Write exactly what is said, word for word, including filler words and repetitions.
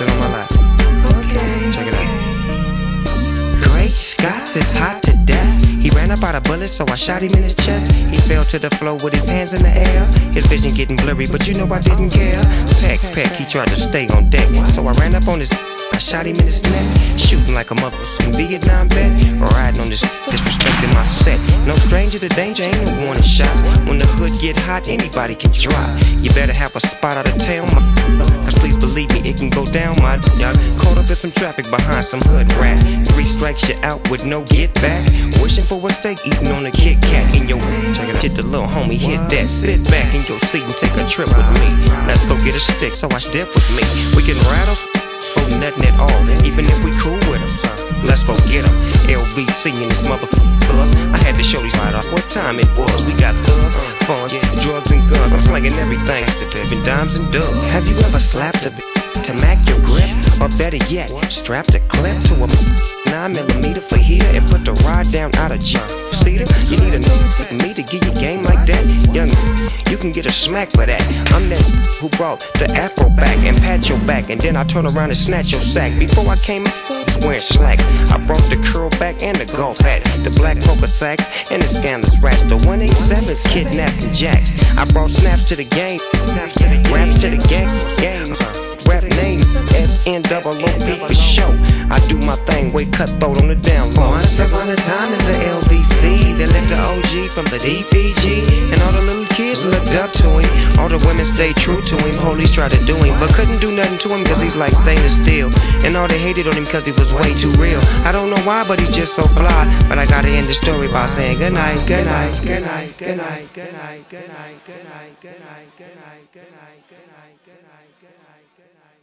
on my lap. Okay. Check it out. Great Scots, it's hot to death. He ran up out of bullets, so I shot him in his chest. He fell to the floor with his hands in the air. His vision getting blurry, but you know I didn't care. Peck, peck, he tried to stay on deck, so I ran up on his. I shot him in his neck, shooting like a mother in Vietnam vet. Riding on this, disrespecting my set. No stranger to danger, ain't no warning shots. When the hood get hot, anybody can drop. You better have a spot out of town, my cause please believe me, it can go down, my y'all. Caught up in some traffic behind some hood rat. Three strikes, you out with no get back. Wishing for a steak, eating on a Kit Kat in your check it out. Get the little homie, hit that. Sit back in your seat and take a trip with me. Let's go get a stick, so watch dip with me. We can rattle. For nothing at all, even if we cool with them. Let's go get them. L B C and this motherfuckers. I had to show these right off what time it was. We got thugs, funds, drugs and guns. I'm slanging everything, been dimes and dubs. Have you ever slapped a bitch to mac your grip? Or better yet, strapped a clip to a nine millimeter for here and put the rod down out of jail. See that? You need a nigga like me to give you game like that? Young, you can get a smack for that. I'm that who brought the afro back and pat your back, and then I turn around and snatch your sack. Before I came, I was wearing slacks. I brought the curl back and the golf hat, the black poker sacks and the scandalous rats, the one eighty-sevens, kidnapped and jacks. I brought snaps to the game, raps to the gang, games. Rap name S N O O P for show. I do my thing, way cutthroat on the down low. Once upon a time in the L B C, they let the O G from the D P G, and all the little kids looked up to him. All the women stayed true to him. Police tried to do him, but couldn't do nothing to him cause he's like stainless steel. And all they hated on him cause he was way too real. I don't know why, but he's just so fly. But I gotta end the story by saying good night, good night, good night, good night, good night, good night, good night, good night, good night, good night, good night, good night, good night, good night.